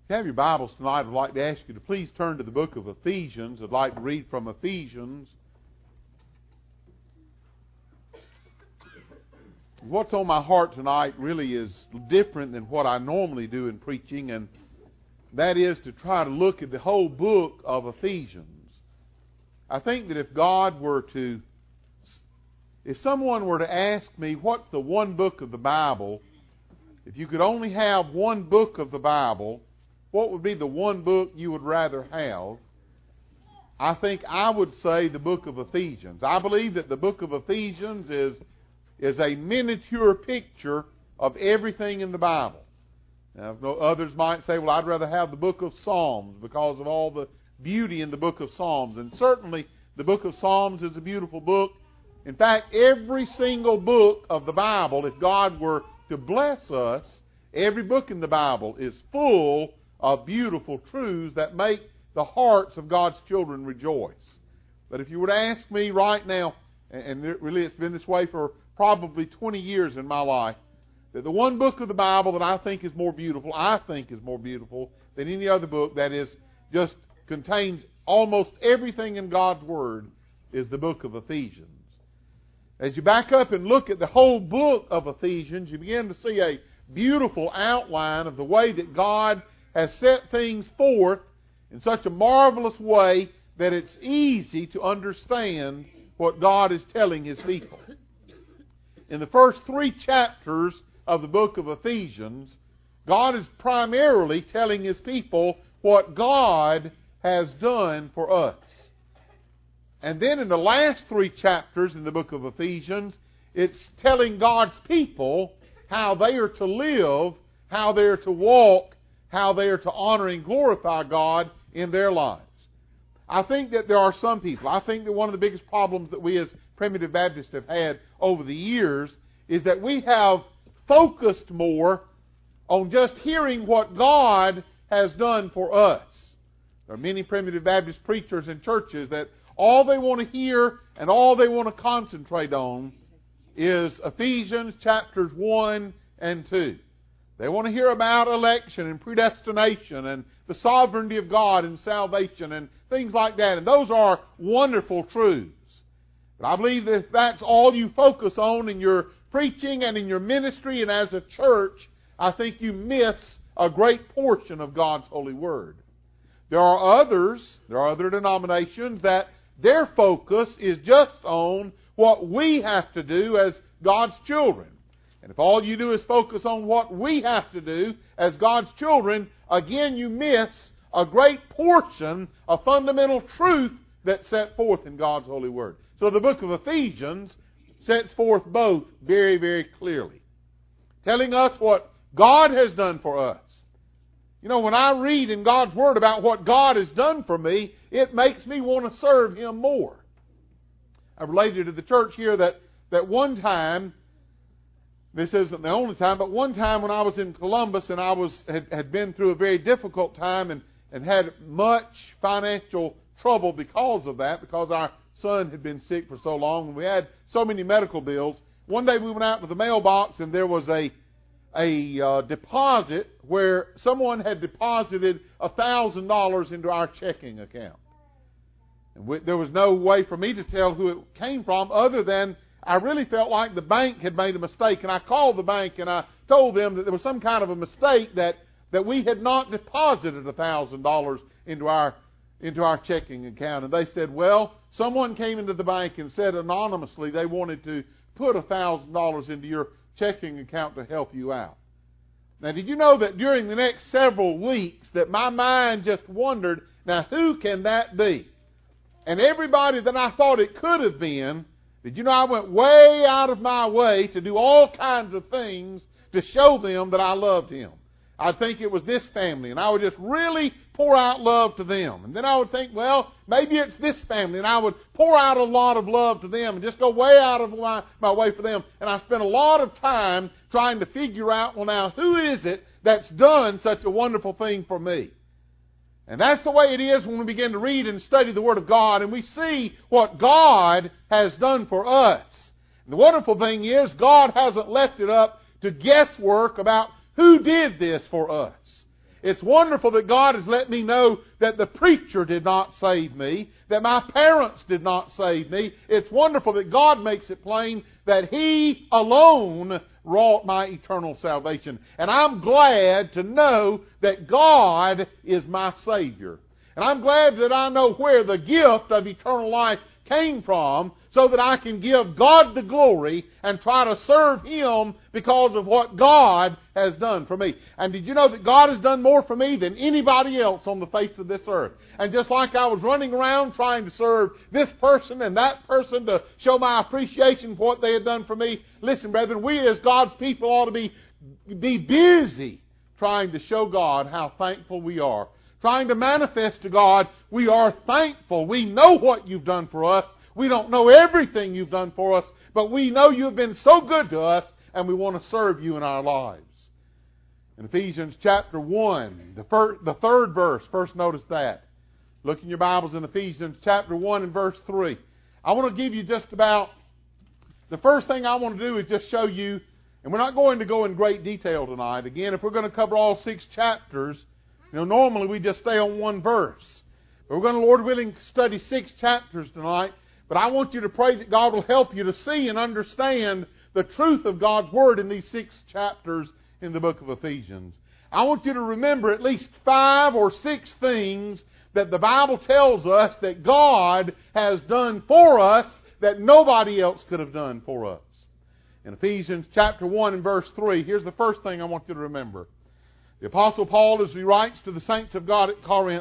If you have your Bibles tonight, I'd like to ask you to please turn to the book of Ephesians. I'd like to read from Ephesians. What's on my heart tonight really is different than what I normally do in preaching, and that is to try to look at the whole book of Ephesians. I think that if someone were to ask me, what's the one book of the Bible, if you could only have one book of the Bible, what would be the one book you would rather have? I think I would say the book of Ephesians. I believe that the book of Ephesians is a miniature picture of everything in the Bible. Now, others might say, well, I'd rather have the book of Psalms because of all the beauty in the book of Psalms. And certainly the book of Psalms is a beautiful book. In fact, every single book of the Bible, if God were to bless us, every book in the Bible is full of beautiful truths that make the hearts of God's children rejoice. But if you were to ask me right now, and really it's been this way for probably 20 years in my life, that the one book of the Bible that I think is more beautiful than any other book that is just contains almost everything in God's Word is the book of Ephesians. As you back up and look at the whole book of Ephesians, you begin to see a beautiful outline of the way that God has set things forth in such a marvelous way that it's easy to understand what God is telling His people. In the first 3 chapters of the book of Ephesians, God is primarily telling His people what God has done for us. And then in the last 3 chapters in the book of Ephesians, it's telling God's people how they are to live, how they are to walk, how they are to honor and glorify God in their lives. I think that there are some people, I think that one of the biggest problems that we as Primitive Baptists have had over the years is that we have focused more on just hearing what God has done for us. There are many Primitive Baptist preachers and churches that all they want to hear and all they want to concentrate on is Ephesians chapters 1 and 2. They want to hear about election and predestination and the sovereignty of God and salvation and things like that. And those are wonderful truths. But I believe that if that's all you focus on in your preaching and in your ministry and as a church, I think you miss a great portion of God's holy word. There are other denominations that their focus is just on what we have to do as God's children. And if all you do is focus on what we have to do as God's children, again you miss a great portion of fundamental truth that's set forth in God's holy word. So the book of Ephesians sets forth both very, very clearly, telling us what God has done for us. You know, when I read in God's Word about what God has done for me, it makes me want to serve Him more. I related to the church here that one time, this isn't the only time, but one time when I was in Columbus and I had been through a very difficult time and had much financial trouble because of that, because our son had been sick for so long and we had so many medical bills. One day we went out to the mailbox and there was a deposit where someone had deposited $1,000 into our checking account. And there was no way for me to tell who it came from other than I really felt like the bank had made a mistake. And I called the bank and I told them that there was some kind of a mistake, that we had not deposited $1,000 into our checking account. And they said, well, someone came into the bank and said anonymously they wanted to put $1,000 into your checking account to help you out. Now, did you know that during the next several weeks that my mind just wondered, now who can that be? And everybody that I thought it could have been, did you know I went way out of my way to do all kinds of things to show them that I loved Him. I'd think it was this family, and I would just really pour out love to them. And then I would think, well, maybe it's this family, and I would pour out a lot of love to them and just go way out of my way for them. And I spent a lot of time trying to figure out, well, now, who is it that's done such a wonderful thing for me? And that's the way it is when we begin to read and study the Word of God, and we see what God has done for us. And the wonderful thing is, God hasn't left it up to guesswork about who did this for us. It's wonderful that God has let me know that the preacher did not save me, that my parents did not save me. It's wonderful that God makes it plain that He alone wrought my eternal salvation. And I'm glad to know that God is my Savior. And I'm glad that I know where the gift of eternal life came from, so that I can give God the glory and try to serve Him because of what God has done for me. And did you know that God has done more for me than anybody else on the face of this earth? And just like I was running around trying to serve this person and that person to show my appreciation for what they had done for me, listen, brethren, we as God's people ought to be busy trying to show God how thankful we are. Trying to manifest to God, we are thankful. We know what you've done for us. We don't know everything you've done for us, but we know you've been so good to us, and we want to serve you in our lives. In Ephesians chapter 1, the third verse, first notice that. Look in your Bibles in Ephesians chapter 1 and verse 3. I want to give you just about, the first thing I want to do is just show you, and we're not going to go in great detail tonight. Again, if we're going to cover all 6 chapters, normally we just stay on one verse. But we're going to, Lord willing, study 6 chapters tonight. But I want you to pray that God will help you to see and understand the truth of God's Word in these 6 chapters in the book of Ephesians. I want you to remember at least 5 or 6 things that the Bible tells us that God has done for us that nobody else could have done for us. In Ephesians chapter 1 and verse 3, here's the first thing I want you to remember. The Apostle Paul, as he writes to the saints of God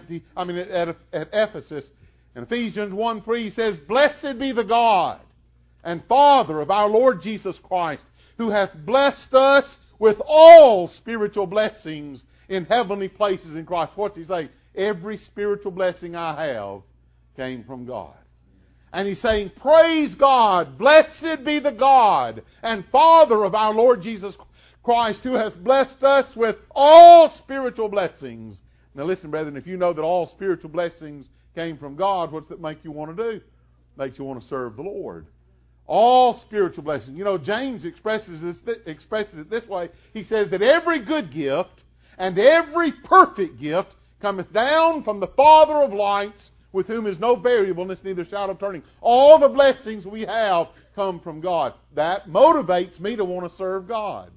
at Ephesus, in Ephesians 1:3, he says, "Blessed be the God and Father of our Lord Jesus Christ, who hath blessed us with all spiritual blessings in heavenly places in Christ." What's he say? Every spiritual blessing I have came from God. And he's saying, praise God, blessed be the God and Father of our Lord Jesus Christ, who hath blessed us with all spiritual blessings. Now listen, brethren, if you know that all spiritual blessings came from God, what's that make you want to do? Makes you want to serve the Lord. All spiritual blessings. James expresses it this way. He says that every good gift and every perfect gift cometh down from the Father of lights, with whom is no variableness, neither shadow of turning. All the blessings we have come from God. That motivates me to want to serve God.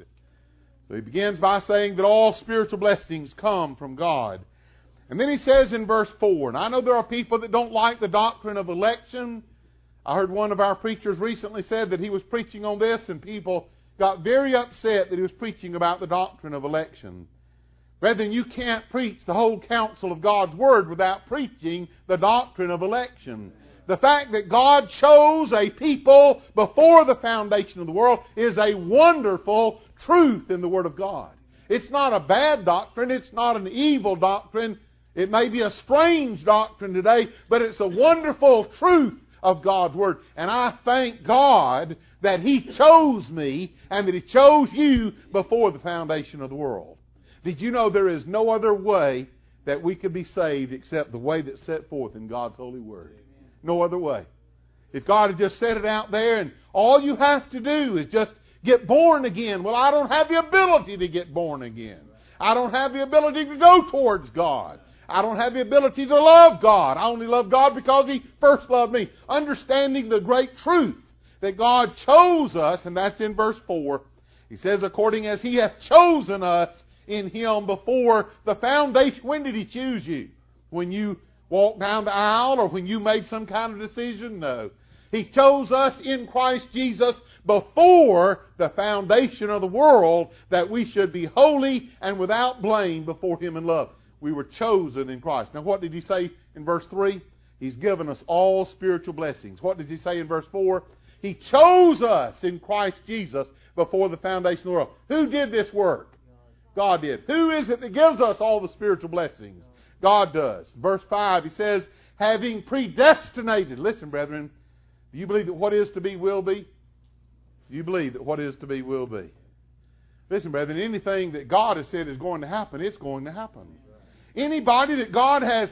So he begins by saying that all spiritual blessings come from God. And then he says in verse 4, and I know there are people that don't like the doctrine of election. I heard one of our preachers recently said that he was preaching on this, and people got very upset that he was preaching about the doctrine of election. Brethren, you can't preach the whole counsel of God's Word without preaching the doctrine of election. The fact that God chose a people before the foundation of the world is a wonderful truth in the Word of God. It's not a bad doctrine. It's not an evil doctrine. It may be a strange doctrine today, but it's a wonderful truth of God's Word. And I thank God that He chose me and that He chose you before the foundation of the world. Did you know there is no other way that we could be saved except the way that's set forth in God's holy Word? No other way. If God had just set it out there and all you have to do is just get born again. Well, I don't have the ability to get born again. I don't have the ability to go towards God. I don't have the ability to love God. I only love God because He first loved me. Understanding the great truth that God chose us, and that's in verse 4. He says, according as He hath chosen us in Him before the foundation. When did He choose you? When you walked down the aisle or when you made some kind of decision? No. He chose us in Christ Jesus before the foundation of the world, that we should be holy and without blame before Him in love. We were chosen in Christ. Now what did He say in verse 3? He's given us all spiritual blessings. What does He say in verse 4? He chose us in Christ Jesus before the foundation of the world. Who did this work? God did. Who is it that gives us all the spiritual blessings? God does. Verse 5, He says, having predestinated. Listen, brethren, do you believe that what is to be will be? Do you believe that what is to be will be? Listen, brethren, anything that God has said is going to happen, it's going to happen. Anybody that God has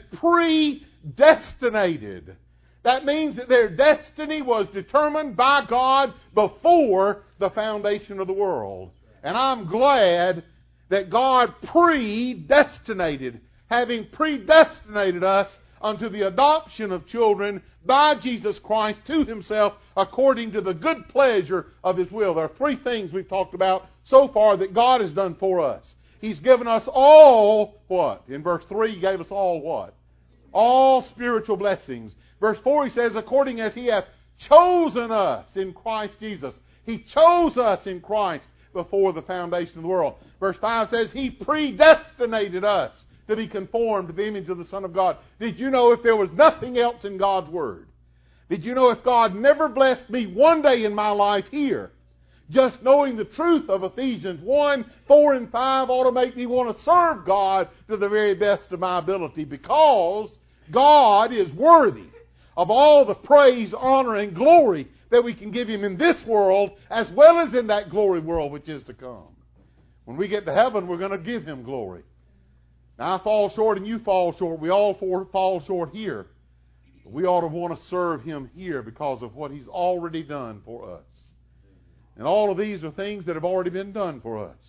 predestinated, that means that their destiny was determined by God before the foundation of the world. And I'm glad that God predestinated, having predestinated us unto the adoption of children by Jesus Christ to Himself according to the good pleasure of His will. There are three things we've talked about so far that God has done for us. He's given us all what? In verse 3, He gave us all what? All spiritual blessings. Verse 4, He says, according as He hath chosen us in Christ Jesus. He chose us in Christ before the foundation of the world. Verse 5 says, He predestinated us to be conformed to the image of the Son of God. Did you know if there was nothing else in God's Word? Did you know if God never blessed me one day in my life here, just knowing the truth of Ephesians 1, 4, and 5 ought to make me want to serve God to the very best of my ability, because God is worthy of all the praise, honor, and glory that we can give Him in this world as well as in that glory world which is to come. When we get to heaven, we're going to give Him glory. Now, I fall short and you fall short. We all fall short here. But we ought to want to serve Him here because of what He's already done for us. And all of these are things that have already been done for us.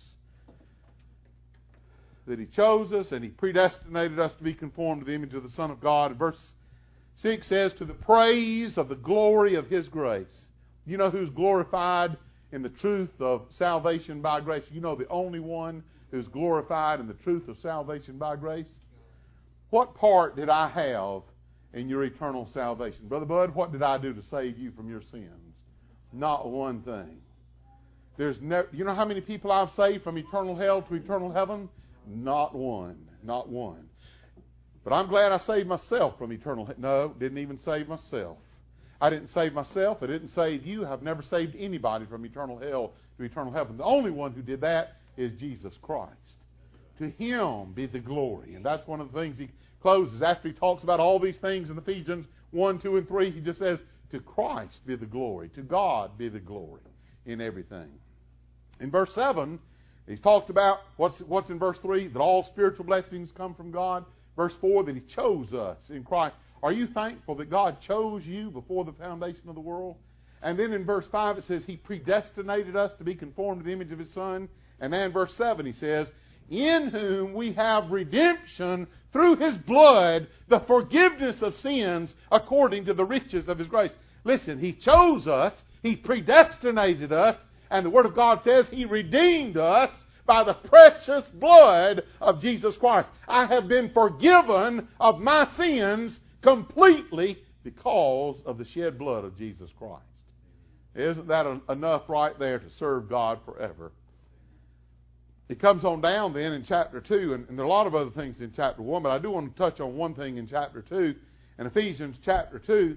That He chose us and He predestinated us to be conformed to the image of the Son of God. And verse 6 says, to the praise of the glory of His grace. You know who's glorified in the truth of salvation by grace? You know the only one who's glorified in the truth of salvation by grace? What part did I have in your eternal salvation? Brother Bud, what did I do to save you from your sins? Not one thing. You know how many people I've saved from eternal hell to eternal heaven? Not one. Not one. But I'm glad I saved myself from eternal hell. No, didn't even save myself. I didn't save myself. I didn't save you. I've never saved anybody from eternal hell to eternal heaven. The only one who did that is Jesus Christ. To Him be the glory. And that's one of the things he closes after he talks about all these things in Ephesians 1, 2, and 3. He just says, to Christ be the glory. To God be the glory in everything. In verse 7, he's talked about what's in verse 3, that all spiritual blessings come from God. Verse 4, that He chose us in Christ. Are you thankful that God chose you before the foundation of the world? And then in verse 5 it says He predestinated us to be conformed to the image of His Son. And then in verse 7 He says, in whom we have redemption through His blood, the forgiveness of sins according to the riches of His grace. Listen, He chose us, He predestinated us, and the Word of God says He redeemed us by the precious blood of Jesus Christ. I have been forgiven of my sins completely because of the shed blood of Jesus Christ. Isn't that enough right there to serve God forever? It comes on down then in chapter 2, and there are a lot of other things in chapter 1, but I do want to touch on one thing in chapter 2. In Ephesians chapter 2,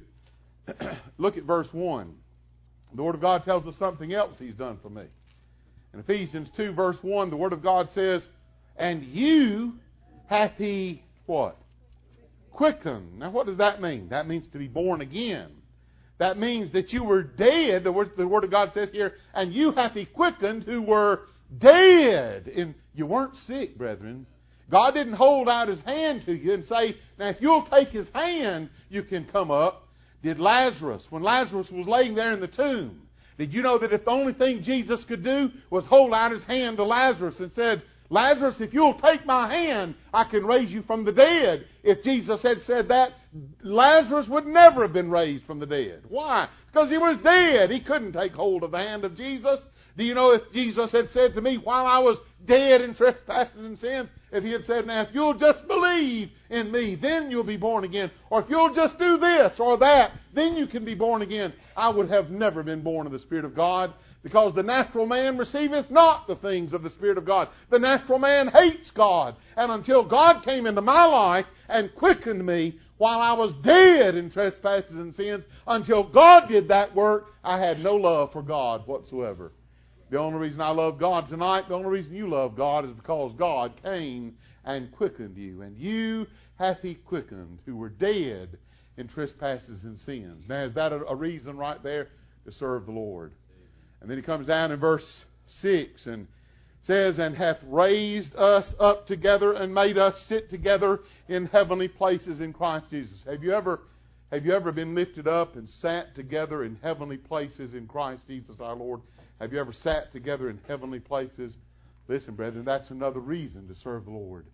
look at verse 1. The Word of God tells us something else He's done for me. In Ephesians 2, verse 1, the Word of God says, and you hath He, what? Quickened. Now what does that mean? That means to be born again. That means that you were dead, the Word of God says here, and you hath He quickened who were dead. You weren't sick, brethren. God didn't hold out His hand to you and say, now if you'll take His hand, you can come up. Did Lazarus, when Lazarus was laying there in the tomb, did you know that if the only thing Jesus could do was hold out His hand to Lazarus and said, Lazarus, if you'll take my hand, I can raise you from the dead. If Jesus had said that, Lazarus would never have been raised from the dead. Why? Because he was dead. He couldn't take hold of the hand of Jesus. Do you know if Jesus had said to me while I was dead in trespasses and sins, if He had said, now if you'll just believe in me, then you'll be born again. Or if you'll just do this or that, then you can be born again. I would have never been born of the Spirit of God, because the natural man receiveth not the things of the Spirit of God. The natural man hates God. And until God came into my life and quickened me while I was dead in trespasses and sins, until God did that work, I had no love for God whatsoever. The only reason I love God tonight, the only reason you love God, is because God came and quickened you. And you hath He quickened who were dead in trespasses and sins. Now, is that a reason right there to serve the Lord? And then he comes down in verse 6 and says, and hath raised us up together and made us sit together in heavenly places in Christ Jesus. Have you ever been lifted up and sat together in heavenly places in Christ Jesus our Lord? Have you ever sat together in heavenly places? Listen, brethren, that's another reason to serve the Lord.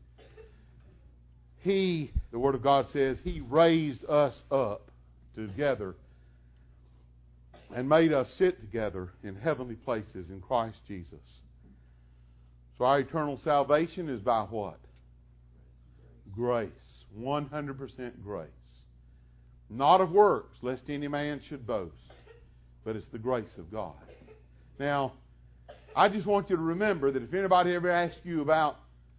The Word of God says, He raised us up together and made us sit together in heavenly places in Christ Jesus. So our eternal salvation is by what? Grace. 100% grace. Not of works, lest any man should boast. But it's the grace of God. Now, I just want you to remember that if anybody ever asks you about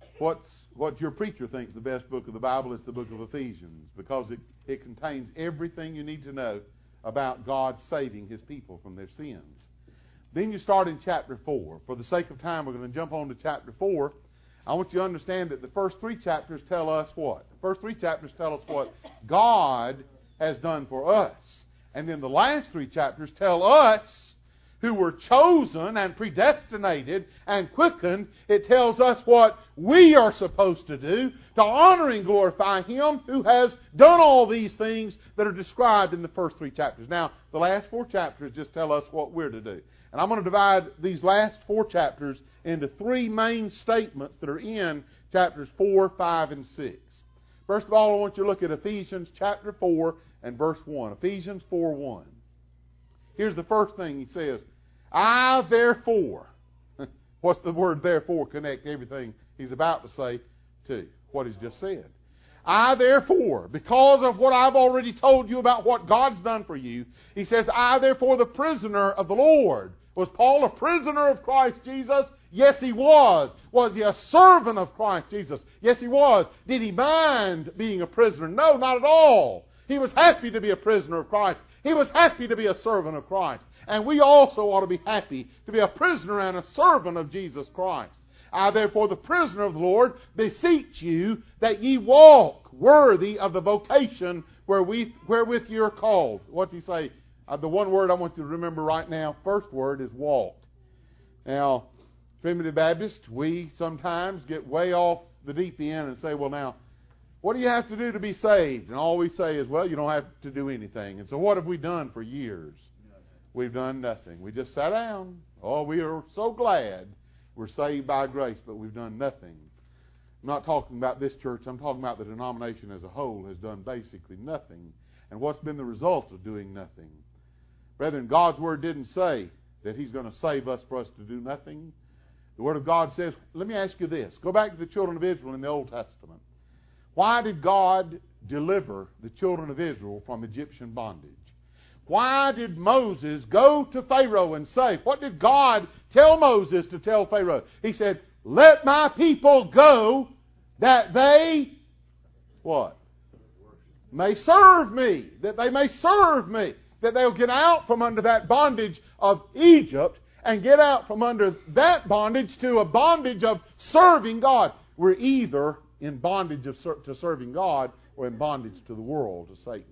what your preacher thinks the best book of the Bible, it's the book of Ephesians, because it contains everything you need to know about God saving His people from their sins. Then you start in chapter 4. For the sake of time, we're going to jump on to chapter 4. I want you to understand that the first 3 chapters tell us what? The first 3 chapters tell us what God has done for us. And then the last 3 chapters tell us, who were chosen and predestinated and quickened, it tells us what we are supposed to do to honor and glorify Him who has done all these things that are described in the first 3 chapters. Now, the last 4 chapters just tell us what we're to do. And I'm going to divide these last 4 chapters into 3 main statements that are in chapters 4, 5, and 6. First of all, I want you to look at Ephesians chapter 4 and verse 1. Ephesians 4:1. Here's the first thing he says. I therefore, what's the word therefore connect everything he's about to say to what he's just said? I therefore, because of what I've already told you about what God's done for you, he says, I therefore, the prisoner of the Lord. Was Paul a prisoner of Christ Jesus? Yes, he was. Was he a servant of Christ Jesus? Yes, he was. Did he mind being a prisoner? No, not at all. He was happy to be a prisoner of Christ. He was happy to be a servant of Christ. And we also ought to be happy to be a prisoner and a servant of Jesus Christ. I, therefore, the prisoner of the Lord, beseech you that ye walk worthy of the vocation wherewith you are called. What's he say? The one word I want you to remember right now, first word, is walk. Now, Primitive Baptists, we sometimes get way off the deep end and say, well, now, what do you have to do to be saved? And all we say is, well, you don't have to do anything. And so what have we done for years? We've done nothing. We just sat down. Oh, we are so glad we're saved by grace, but we've done nothing. I'm not talking about this church. I'm talking about the denomination as a whole has done basically nothing. And what's been the result of doing nothing? Brethren, God's Word didn't say that He's going to save us for us to do nothing. The Word of God says, let me ask you this. Go back to the children of Israel in the Old Testament. Why did God deliver the children of Israel from Egyptian bondage? Why did Moses go to Pharaoh and say, what did God tell Moses to tell Pharaoh? He said, let my people go that they, what? May serve me. That they may serve me. That they'll get out from under that bondage of Egypt and get out from under that bondage to a bondage of serving God. We're either in bondage to serving God or in bondage to the world, to Satan.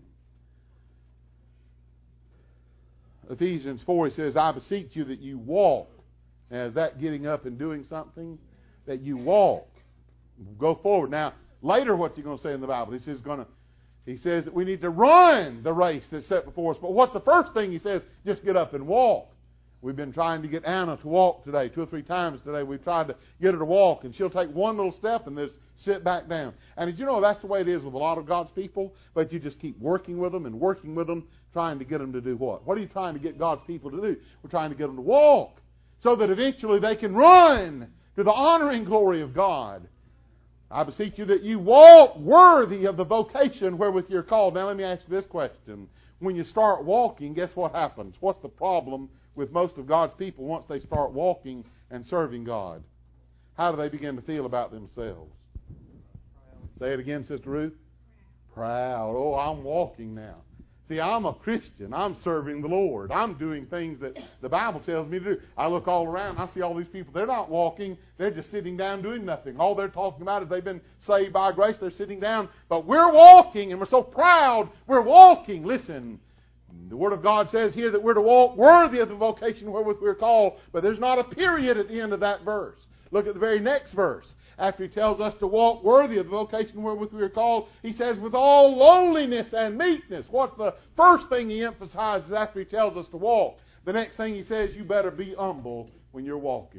Ephesians 4, he says, I beseech you that you walk. Now, is that getting up and doing something? That you walk. Go forward. Now, later what's he going to say in the Bible? He says that we need to run the race that's set before us. But what's the first thing he says? Just get up and walk. We've been trying to get Anna to walk today. 2 or 3 times today we've tried to get her to walk, and she'll take one little step and then sit back down. And did you know that's the way it is with a lot of God's people? But you just keep working with them, trying to get them to do what? What are you trying to get God's people to do? We're trying to get them to walk so that eventually they can run to the honor and glory of God. I beseech you that you walk worthy of the vocation wherewith you're called. Now let me ask you this question. When you start walking, guess what happens? What's the problem with most of God's people once they start walking and serving God? How do they begin to feel about themselves? Say it again, Sister Ruth. Proud. Oh, I'm walking now. See, I'm a Christian. I'm serving the Lord. I'm doing things that the Bible tells me to do. I look all around. I see all these people. They're not walking. They're just sitting down doing nothing. All they're talking about is they've been saved by grace. They're sitting down. But we're walking, and we're so proud. We're walking. Listen, the Word of God says here that we're to walk worthy of the vocation wherewith we're called. But there's not a period at the end of that verse. Look at the very next verse. After he tells us to walk worthy of the vocation wherewith we are called, he says, with all lowliness and meekness. What's the first thing he emphasizes after he tells us to walk? The next thing he says, you better be humble when you're walking.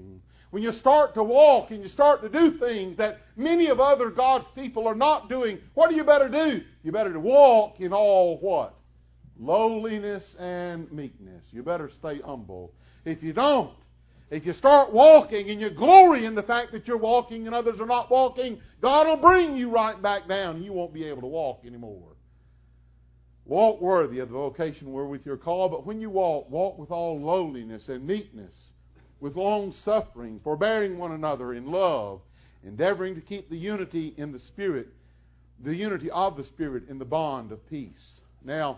when you start to walk and you start to do things that many of other God's people are not doing, what do you better do? You better walk in all what? Lowliness and meekness. You better stay humble. If you don't, if you start walking and you glory in the fact that you're walking and others are not walking, God will bring you right back down and you won't be able to walk anymore. Walk worthy of the vocation wherewith you're called, but when you walk, walk with all lowliness and meekness, with long suffering, forbearing one another in love, endeavoring to keep the unity in the Spirit, the unity of the Spirit in the bond of peace. Now,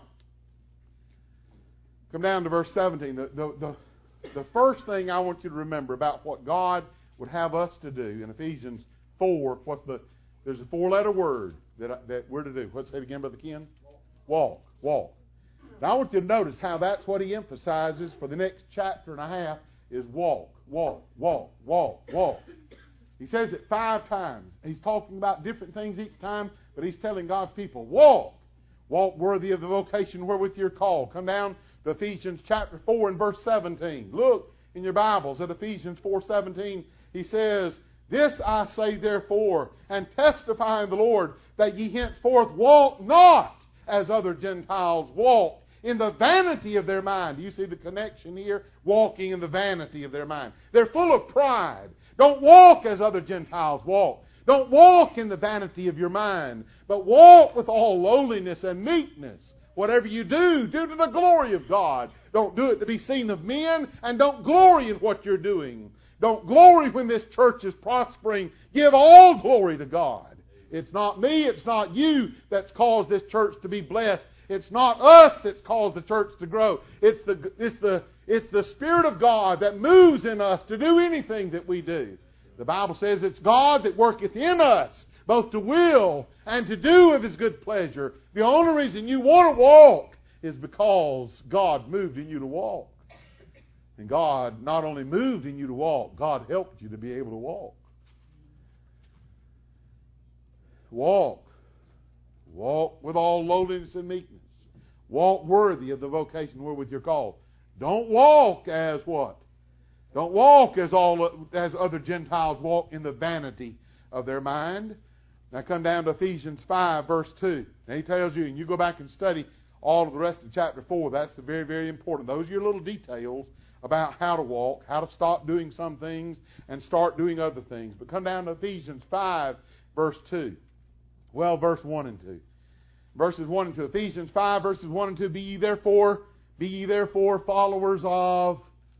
come down to verse 17. The first thing I want you to remember about what God would have us to do in Ephesians 4, there's a four-letter word that we're to do. What's that again, Brother Ken? Walk. Walk. Now I want you to notice how that's what he emphasizes for the next chapter and a half is walk, walk, walk, walk, walk. He says it 5 times. He's talking about different things each time, but he's telling God's people, walk. Walk worthy of the vocation wherewith you're called. Come down to Ephesians chapter 4 and verse 17. Look in your Bibles at Ephesians 4:17. He says, "This I say therefore, and testify in the Lord, that ye henceforth walk not as other Gentiles walk, in the vanity of their mind." Do you see the connection here? Walking in the vanity of their mind. They're full of pride. Don't walk as other Gentiles walk. Don't walk in the vanity of your mind, but walk with all lowliness and meekness. Whatever you do, do to the glory of God. Don't do it to be seen of men, and don't glory in what you're doing. Don't glory when this church is prospering. Give all glory to God. It's not me, it's not you that's caused this church to be blessed. It's not us that's caused the church to grow. It's the Spirit of God that moves in us to do anything that we do. The Bible says it's God that worketh in us, both to will and to do of His good pleasure. The only reason you want to walk is because God moved in you to walk. And God not only moved in you to walk, God helped you to be able to walk. Walk. Walk with all lowliness and meekness. Walk worthy of the vocation wherewith you're called. Don't walk as what? Don't walk as other Gentiles walk in the vanity of their mind. Now come down to Ephesians 5, verse 2. Now he tells you, and you go back and study all of the rest of chapter 4. That's the very, very important. Those are your little details about how to walk, how to stop doing some things and start doing other things. But come down to Ephesians 5, verse 2. Well, verse 1 and 2. Verses 1 and 2. Ephesians 5, verses 1 and 2. Be ye therefore followers of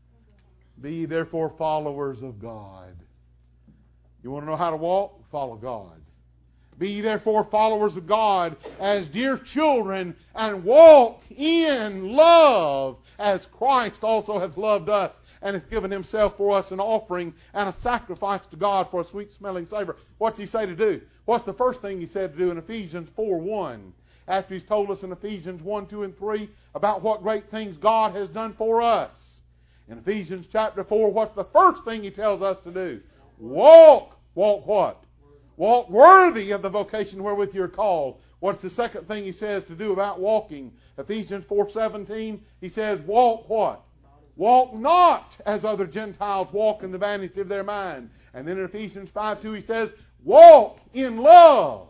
God. You want to know how to walk? Follow God. Be ye therefore followers of God as dear children, and walk in love, as Christ also hath loved us, and hath given Himself for us an offering and a sacrifice to God for a sweet-smelling savor. What's He say to do? What's the first thing He said to do in Ephesians 4:1? After He's told us in Ephesians 1, 2, and 3 about what great things God has done for us. In Ephesians chapter 4, what's the first thing He tells us to do? Walk. Walk what? Walk worthy of the vocation wherewith you're called. What's the second thing He says to do about walking? Ephesians 4:17, He says, walk what? Walk not as other Gentiles walk in the vanity of their mind. And then in Ephesians 5:2 He says, walk in love.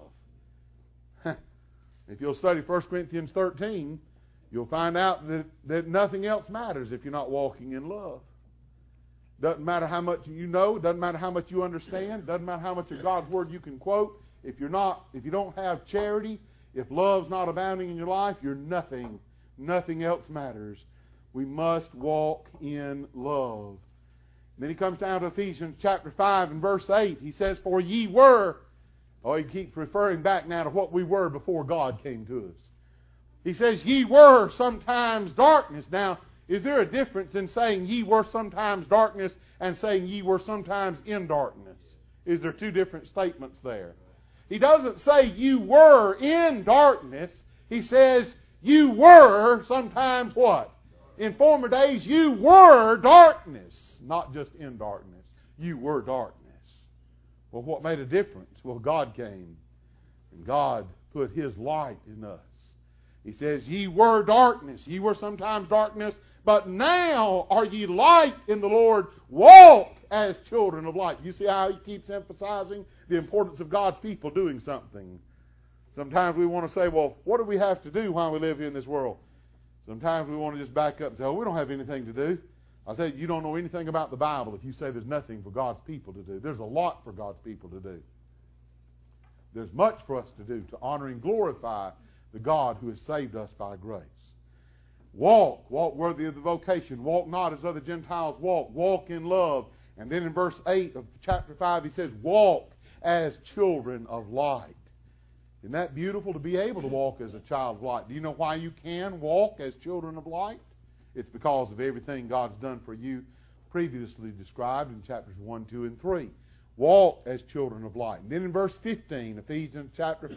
If you'll study 1 Corinthians 13, you'll find out that nothing else matters if you're not walking in love. Doesn't matter how much you know, doesn't matter how much you understand, doesn't matter how much of God's Word you can quote. If you don't have charity, if love's not abounding in your life, you're nothing. Nothing else matters. We must walk in love. Then he comes down to Ephesians chapter 5 and verse 8. He says, for ye were... Oh, he keeps referring back now to what we were before God came to us. He says, ye were sometimes darkness. Now, is there a difference in saying ye were sometimes darkness and saying ye were sometimes in darkness? Is there two different statements there? He doesn't say you were in darkness. He says you were sometimes what? In former days you were darkness. Not just in darkness. You were darkness. Well, what made a difference? Well, God came. And God put His light in us. He says, ye were darkness. Ye were sometimes darkness, but now are ye light in the Lord. Walk as children of light. You see how he keeps emphasizing the importance of God's people doing something. Sometimes we want to say, well, what do we have to do while we live here in this world? Sometimes we want to just back up and say, oh, we don't have anything to do. I'll tell you, you don't know anything about the Bible if you say there's nothing for God's people to do. There's a lot for God's people to do. There's much for us to do to honor and glorify the God who has saved us by grace. Walk worthy of the vocation. Walk not as other Gentiles walk in love. And then in verse 8 of chapter 5 he says, walk as children of light. Isn't that beautiful to be able to walk as a child of light? Do you know why you can walk as children of light? It's because of everything God's done for you previously described in chapters 1, 2, and 3. Walk as children of light. And then in verse 15, Ephesians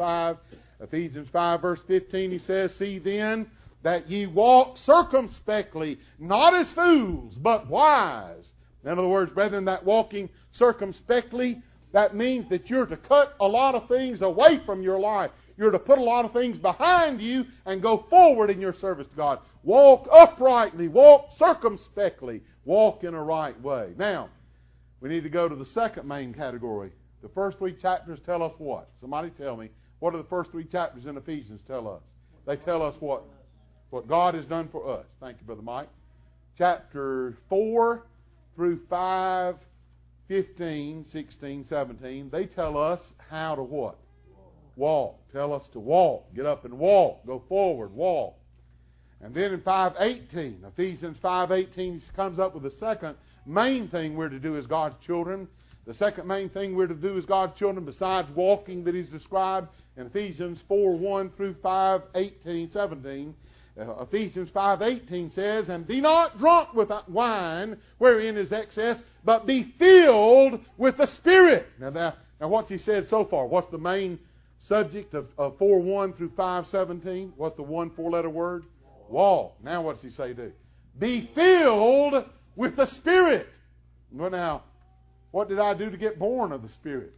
5, verse 15, he says, see then that ye walk circumspectly, not as fools, but wise. In other words, brethren, that walking circumspectly, that means that you're to cut a lot of things away from your life. You're to put a lot of things behind you and go forward in your service to God. Walk uprightly. Walk circumspectly. Walk in a right way. Now, we need to go to the second main category. The first 3 chapters tell us what? Somebody tell me. What do the first 3 chapters in Ephesians tell us? They tell us what? What God has done for us. Thank you, Brother Mike. Chapter 4 through 5, 15, 16, 17, they tell us how to what? Walk. Tell us to walk. Get up and walk. Go forward. Walk. And then in 5:18, Ephesians 5:18, he comes up with the second main thing we're to do as God's children. The second main thing we're to do as God's children, besides walking that he's described in Ephesians 4:1 through 5:18, 17, Ephesians 5:18 says, and be not drunk with wine, wherein is excess, but be filled with the Spirit. Now what's he said so far? What's the main subject of 4:1 through 5:17? What's the one 4-letter word? Walk. Now what's he say do? Be filled with the Spirit. Well, now, what did I do to get born of the Spirit?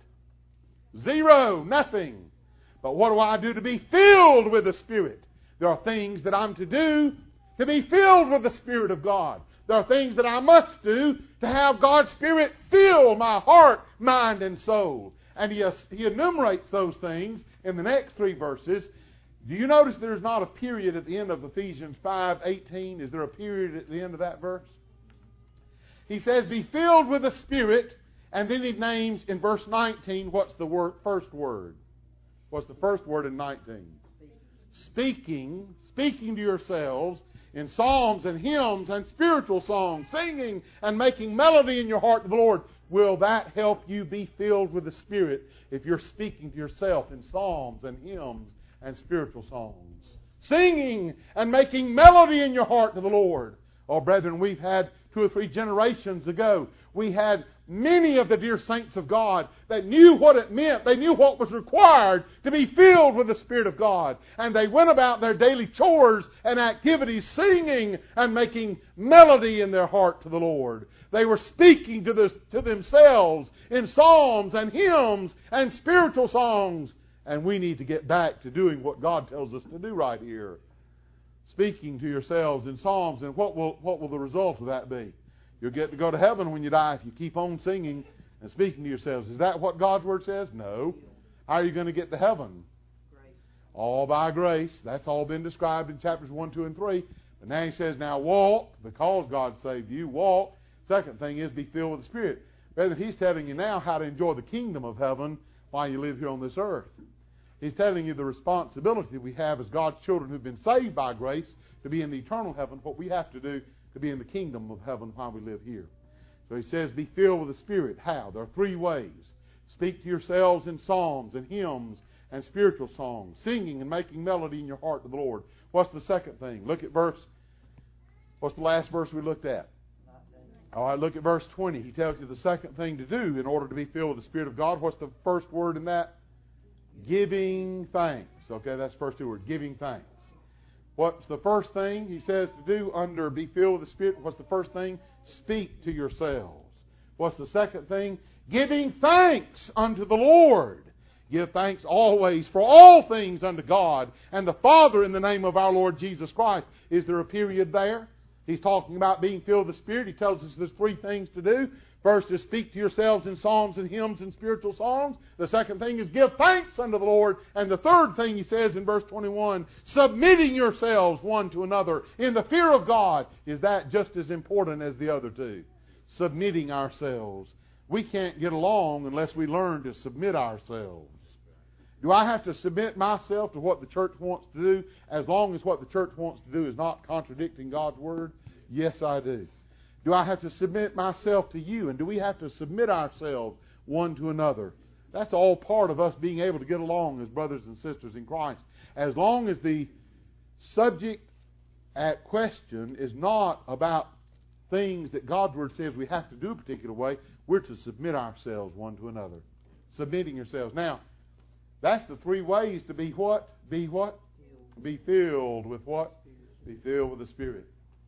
0, nothing. But what do I do to be filled with the Spirit? There are things that I'm to do to be filled with the Spirit of God. There are things that I must do to have God's Spirit fill my heart, mind, and soul. And he enumerates those things in the next 3 verses. Do you notice there's not a period at the end of Ephesians 5:18? Is there a period at the end of that verse? He says, be filled with the Spirit, and then he names in verse 19, what's the first word? What's the first word in 19? Speaking to yourselves in psalms and hymns and spiritual songs, singing and making melody in your heart to the Lord. Will that help you be filled with the Spirit if you're speaking to yourself in psalms and hymns and spiritual songs? Singing and making melody in your heart to the Lord. Oh, brethren, we've had 2 or 3 generations ago, we had many of the dear saints of God that knew what it meant. They knew what was required to be filled with the Spirit of God. And they went about their daily chores and activities singing and making melody in their heart to the Lord. They were speaking to themselves in psalms and hymns and spiritual songs. And we need to get back to doing what God tells us to do right here. Speaking to yourselves in psalms. And what will the result of that be? You'll get to go to heaven when you die if you keep on singing and speaking to yourselves. Is that what God's Word says? No. How are you going to get to heaven? Grace. All by grace. That's all been described in chapters 1, 2, and 3. But now he says, now walk, because God saved you, walk. Second thing is be filled with the Spirit. Rather, he's telling you now how to enjoy the kingdom of heaven while you live here on this earth. He's telling you the responsibility we have as God's children who've been saved by grace to be in the eternal heaven, what we have to do to be in the kingdom of heaven while we live here. So he says, be filled with the Spirit. How? There are 3 ways. Speak to yourselves in psalms and hymns and spiritual songs, singing and making melody in your heart to the Lord. What's the second thing? Look at what's the last verse we looked at? All right, look at verse 20. He tells you the second thing to do in order to be filled with the Spirit of God. What's the first word in that? Giving thanks. Okay, that's the first 2 words. Giving thanks. What's the first thing he says to do under be filled with the Spirit? What's the first thing? Speak to yourselves. What's the second thing? Giving thanks unto the Lord. Give thanks always for all things unto God and the Father in the name of our Lord Jesus Christ. Is there a period there? He's talking about being filled with the Spirit. He tells us there's three things to do. First is speak to yourselves in psalms and hymns and spiritual songs. The second thing is give thanks unto the Lord. And the third thing he says in verse 21, submitting yourselves one to another in the fear of God. Is that just as important as the other two? Submitting ourselves. We can't get along unless we learn to submit ourselves. Do I have to submit myself to what the church wants to do as long as what the church wants to do is not contradicting God's Word? Yes, I do. Do I have to submit myself to you? And do we have to submit ourselves one to another? That's all part of us being able to get along as brothers and sisters in Christ. As long as the subject at question is not about things that God's Word says we have to do a particular way, we're to submit ourselves one to another. Submitting yourselves. Now, that's the three ways to be what? Be what? Be filled with what? Be filled with the Spirit.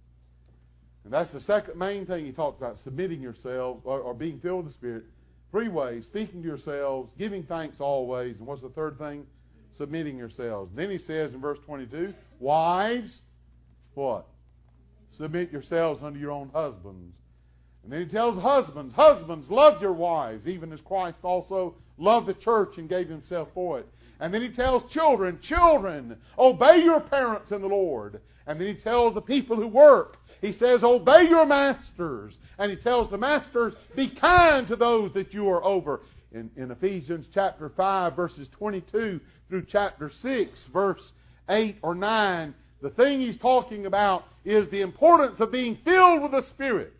And that's the second main thing he talks about, submitting yourselves or being filled with the Spirit. Three ways, speaking to yourselves, giving thanks always, and what's the third thing? Submitting yourselves. And then he says in verse 22, wives, what? Submit yourselves unto your own husbands. And then he tells husbands, husbands, love your wives, even as Christ also loved the church and gave himself for it. And then he tells children, children, obey your parents in the Lord. And then he tells the people who work, he says, obey your masters. And he tells the masters, be kind to those that you are over. In Ephesians chapter 5, verses 22 through chapter 6, verse 8 or 9, the thing he's talking about is the importance of being filled with the Spirit.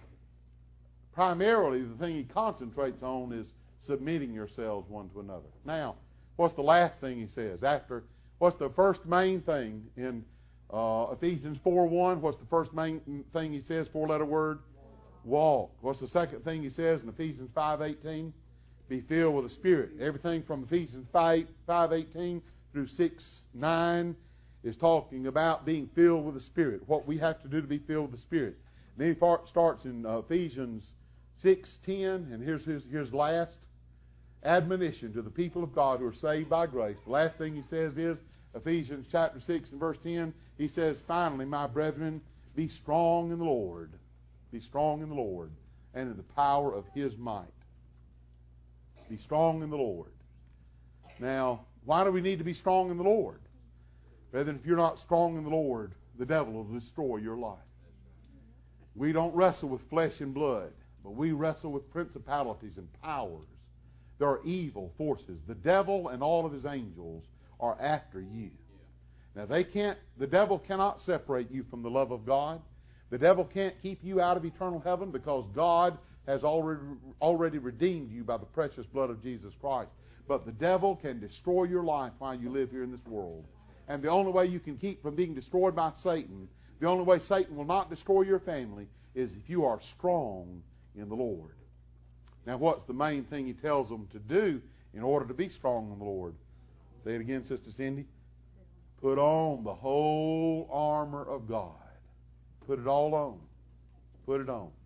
Primarily, the thing he concentrates on is submitting yourselves one to another. Now, what's the last thing he says? What's the first main thing in Ephesians 4:1? What's the first main thing he says? Four-letter word? Walk. What's the second thing he says in Ephesians 5:18? Be filled with the Spirit. Everything from Ephesians 5:18 through 6:9 is talking about being filled with the Spirit. What we have to do to be filled with the Spirit. Then he starts in Ephesians 6:10, and here's last admonition to the people of God who are saved by grace. The last thing he says is Ephesians chapter 6 and verse 10. He says, finally, my brethren, be strong in the Lord. Be strong in the Lord and in the power of His might. Be strong in the Lord. Now, why do we need to be strong in the Lord? Brethren, if you're not strong in the Lord, the devil will destroy your life. We don't wrestle with flesh and blood, but we wrestle with principalities and powers. There are evil forces. The devil and all of his angels are after you. Now the devil cannot separate you from the love of God. The devil can't keep you out of eternal heaven because God has already redeemed you by the precious blood of Jesus Christ. But the devil can destroy your life while you live here in this world. And the only way you can keep from being destroyed by Satan, the only way Satan will not destroy your family, is if you are strong in the Lord. Now, what's the main thing he tells them to do in order to be strong in the Lord? Say it again, Sister Cindy. Put on the whole armor of God. Put it all on. Put it on.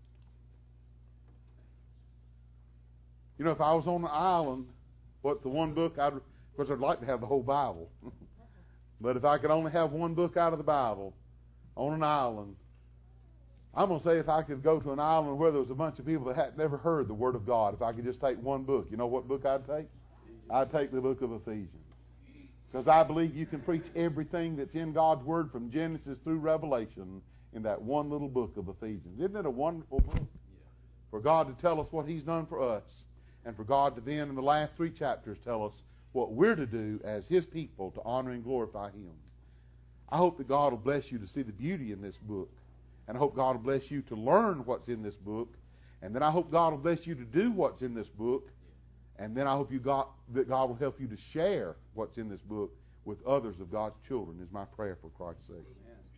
You know, if I was on an island, what's the one book? Of course, I'd like to have the whole Bible. But if I could only have one book out of the Bible on an island, I'm going to say if I could go to an island where there was a bunch of people that had never heard the Word of God, if I could just take one book, you know what book I'd take? I'd take the book of Ephesians. Because I believe you can preach everything that's in God's Word from Genesis through Revelation in that one little book of Ephesians. Isn't it a wonderful book? For God to tell us what He's done for us, and for God to then in the last 3 chapters tell us what we're to do as His people to honor and glorify Him. I hope that God will bless you to see the beauty in this book. And I hope God will bless you to learn what's in this book. And then I hope God will bless you to do what's in this book. And then I hope that God will help you to share what's in this book with others of God's children, is my prayer for Christ's sake. Amen.